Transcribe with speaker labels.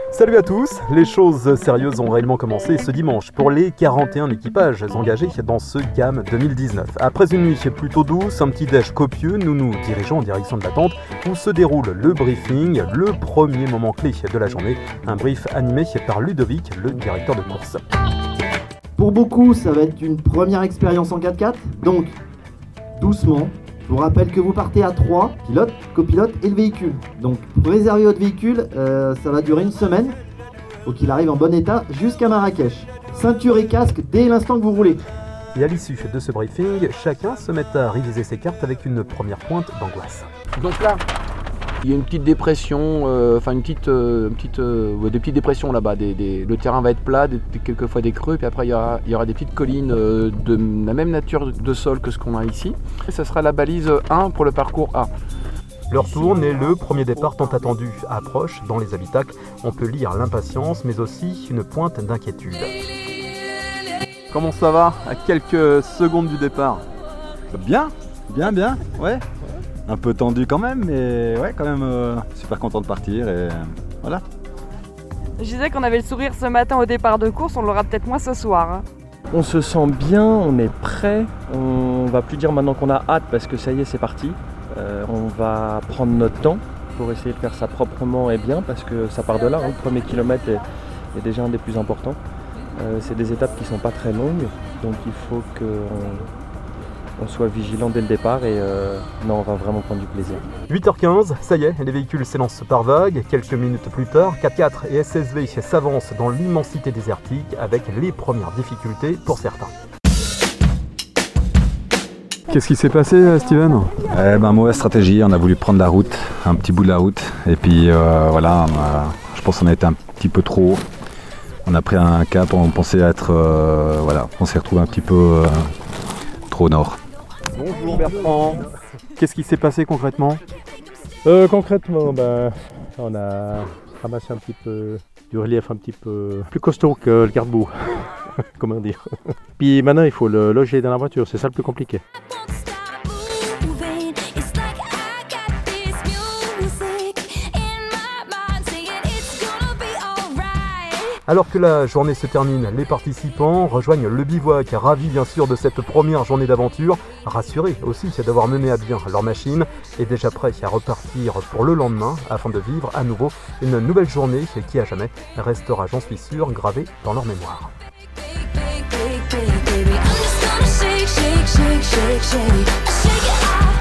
Speaker 1: Salut à tous, les choses sérieuses ont réellement commencé ce dimanche pour les 41 équipages engagés dans ce GAM 2019. Après une nuit plutôt douce, un petit déj copieux, nous nous dirigeons en direction de l'attente où se déroule le briefing, le premier moment clé de la journée, un brief animé par Ludovic, le directeur de course.
Speaker 2: Pour beaucoup, ça va être une première expérience en 4x4, donc doucement. Je vous rappelle que vous partez à 3, pilote, copilote et le véhicule. Donc pour réserver votre véhicule, ça va durer une semaine. Faut qu'il arrive en bon état jusqu'à Marrakech. Ceinture et casque dès l'instant que vous roulez.
Speaker 1: Et à l'issue de ce briefing, chacun se met à réviser ses cartes avec une première pointe d'angoisse.
Speaker 3: Donc là, il y a une petite dépression, des petites dépressions là-bas. Le terrain va être plat, quelquefois des creux, puis après il y aura des petites collines de la même nature de sol que ce qu'on a ici. Et ça sera la balise 1 pour le parcours A.
Speaker 1: L'heure tourne et le premier départ tant attendu approche. Dans les habitacles, on peut lire l'impatience, mais aussi une pointe d'inquiétude.
Speaker 4: Comment ça va à quelques secondes du départ?
Speaker 5: Bien, ouais. Un peu tendu quand même, mais ouais, quand même super content de partir et voilà.
Speaker 6: Je disais qu'on avait le sourire ce matin au départ de course, on l'aura peut-être moins ce soir. Hein.
Speaker 7: On se sent bien, on est prêt, on va plus dire maintenant qu'on a hâte parce que ça y est, c'est parti. On va prendre notre temps pour essayer de faire ça proprement et bien parce que ça part de là, hein. Le premier kilomètre est déjà un des plus importants. C'est des étapes qui sont pas très longues, donc il faut qu'on soit vigilant dès le départ et on va vraiment prendre du plaisir.
Speaker 1: 8h15, ça y est, les véhicules s'élancent par vagues. Quelques minutes plus tard, 4x4 et SSV s'avancent dans l'immensité désertique avec les premières difficultés pour certains.
Speaker 4: Qu'est-ce qui s'est passé, Steven?
Speaker 5: Mauvaise stratégie, on a voulu prendre la route, un petit bout de la route, et puis je pense qu'on a été un petit peu trop haut. On a pris un cap, on pensait être, on s'est retrouvé un petit peu trop au nord.
Speaker 1: Bonjour Bertrand, qu'est-ce qui s'est passé concrètement?
Speaker 8: Concrètement, on a ramassé un petit peu du relief un petit peu plus costaud que le garde-boue, comment dire. Puis maintenant il faut le loger dans la voiture, c'est ça le plus compliqué.
Speaker 1: Alors que la journée se termine, les participants rejoignent le bivouac, ravis bien sûr de cette première journée d'aventure, rassurés aussi d'avoir mené à bien leur machine et déjà prêts à repartir pour le lendemain afin de vivre à nouveau une nouvelle journée qui à jamais restera, j'en suis sûr, gravée dans leur mémoire.
Speaker 9: Shake it off.